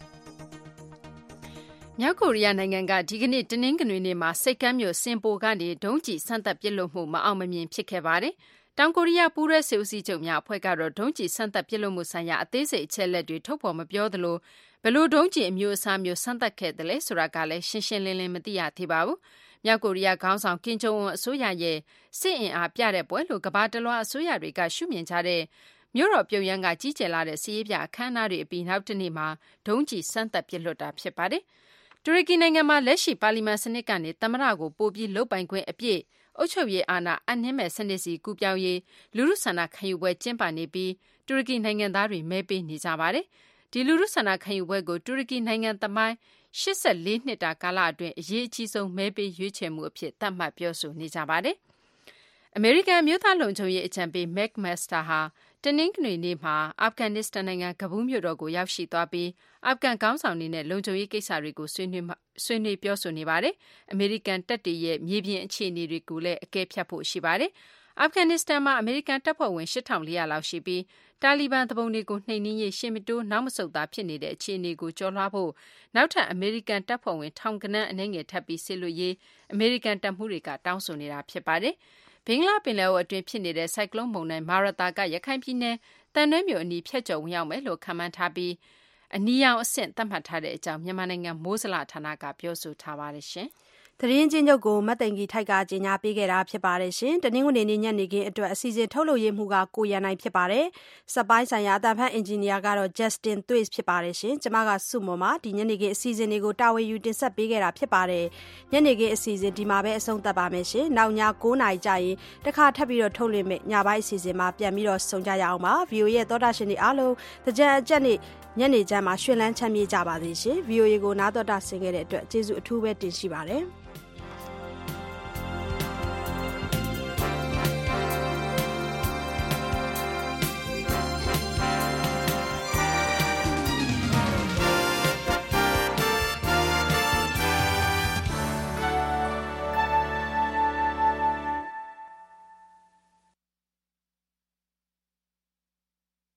မြောက်ကိုရီးယားနိုင်ငံကဒီကနေ့တနင်္ဂနွေနေ့မှာစိတ်ကမ်းမြို့စင်ပိုကနေဒုံးကျည်ဆန့်သက်ပစ်လွှတ်မှုမအောင်မမြင်ဖြစ်ခဲ့ပါတယ်တောင်ကိုရီးယားပူးရဲစစ်ဦးစီးချုပ်များအဖွဲ့ကတော့ဒုံးကျည်ဆန့်သက်ပစ်လွှတ်မှုဆိုင်ရာအသေးစိတ်အချက်လက်တွေထုတ်ဖော်မပြောသလိုဘလို့ဒုံးကျည်အမျိုးအစားမျိုးဆန့်သက်ခဲ့တယ်လဲဆိုတာကလည်းရှင်းရှင်းလင်းလင်းမသိရသေးပါဘူး။မြောက်ကိုရီးယားခေါင်းဆောင်ကင်ဂျုံအွန်အစိုးရရဲ့စစ်အင်အားပြတဲ့ပွဲလို့ကမ္ဘာတလွှားအစိုးရတွေကရှုမြင်ကြတဲ့မြို့တော်ပြုံယမ်းကကြီးကျယ်လာတဲ့စီးရေးပြအခမ်းအနားတွေအပြီးနောက်တနေ့မှာဒုံးကျည်ဆန့်သက်ပစ်လွှတ်တာဖြစ်ပါတယ်။တူရကီနိုင်ငံမှာလက်ရှိပါလီမန်စနစ်ကနေသမ္မတကိုပို့ပြီးလုတ်ပိုင်ခွင့်အပြည့်အုပ်ချုပ်ရေးအာဏာအနှင်းမဲ့စနစ်စီကူပြောင်းရေးလူထုဆန္ဒခံယူပွဲကျင်းပနေပြီးတူရကီနိုင်ငံသားတွေမဲပေးနေကြပါတယ်။ဒီလူထုဆန္ဒခံယူပွဲကိုတူရကီနိုင်ငံသမိုင်းရှစ်ဆယ့်လေးနှစ်တာကာလအတွင်းအရေးအကြီးဆုံးမဲပေးရွေးချယ်မှုအဖြစ်သတ်မှတ်ပြောဆိုနေကြပါတယ်။အမေရိကန်မြို့သားလုံခြုံရေးအကြံပေး Mark Master ဟာတနင်္ဂနွေနေ့မှာအာဖဂန်နစ္စတန်နိုင်ငံကဘူးမြို့တော်ကိုရောက်ရှိသွားပြီးအာဖဂန်ခေါင်းဆောင်တွေနဲ့လုံခြုံရေးကိစ္စတွေကိုဆွေးနွေးဆွေးနွေးပြောဆိုနေပါတယ်။အမေရိကန်တပ်တွေရဲ့မြေပြင်အခြေအနေတွေကိုလည်းအကဲဖြတ်ဖို့ရှိပါတယ်။အာဖဂန်နစ္စတန်မှာအမေရိကန်တပ်ဖွဲ့ဝင်ရှစ်ထောင်လေးရာလောက်ရှိပြီးတာလီဘန်တပုံတွေကိုနှိမ်နင်းရေးရှေ့မတိုးနောက်မဆုတ်သားဖြစ်နေတဲ့အခြေအနေကိုကျော်လွှားဖို့နောက်ထပ်အမေရိကန်တပ်ဖွဲ့ဝင်ထောင်ကနန်းအနည်းငယ်ထပ်ပြီးဆစ်လို့ရေးအမေရိကန်တပ်မှုတွေကတောင်းဆိုနေတာဖြစ်ပါတယ်။ဘင်္ဂလားပင်လယ်အော်အတွင်းဖြစ်နေတဲ့ဆိုင်ကလုန်းမုန်တိုင်းမာရတာကရခိုင်ပြည်နယ်တန်တွဲမြို့အနီးဖြတ်ကျော်ဝင်ရောက်မယ်လို့ခန့်မှန်းထားပြီးအနီရောင်အဆင့်သတ်မှတ်ထားတဲ့အကြောင်းမြန်မာနိုင်ငံမိုးစလဌာနကပြောဆိုထားပါတယ်ရှင်။သတင်းချင်းချုပ်ကိုမသိင်ကြီးထိုက်ကကြီးညာပေးခဲ့တာဖြစ်ပါတယ်ရှင်တနင်္ဂနွေနေ့ညနေခင်းအတွက်အစီအစဉ်ထုတ်လုပ်ရေးမှုကကိုရန်နိုင်ဖြစ်ပါတယ်စက်ပိုင်းဆိုင်ရာအတန်ဖန်အင်ဂျင်နီယာကတော့ Justin Thwaites ဖြစ်ပါတယ်ရှင်ကျွန်မကစုမွန်ပါဒီညနေခင်းအစီအစဉ်တွေကိုတာဝန်ယူတင်ဆက်ပေးခဲ့တာဖြစ်ပါတယ်ညနေခင်းအစီအစဉ်ဒီမှာပဲအဆုံးသတ်ပါမယ်ရှင်နောက်ည၉နာရီကြာရင်တခါထပ်ပြီးတော့ထုတ်လွှင့်မယ်ညပိုင်းအစီအစဉ်မှာပြန်ပြီးတော့ဆုံကြရအောင်ပါ ဗီအိုအေ ရဲ့သောတာရှင်တွေအားလုံးတကြံအကြက်နေ့ညနေချမ်းမှာရွှင်လန်းချမ်းမြေ့ကြပါစေရှင် ဗီအိုအေ ကိုနားတော်တာဆင်ခဲ့တဲ့အတွက်ကျေးဇူးအထူးပဲတင်ရှိပါတယ်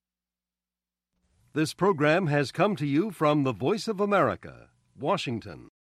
This program has come to you from the Voice of America, Washington.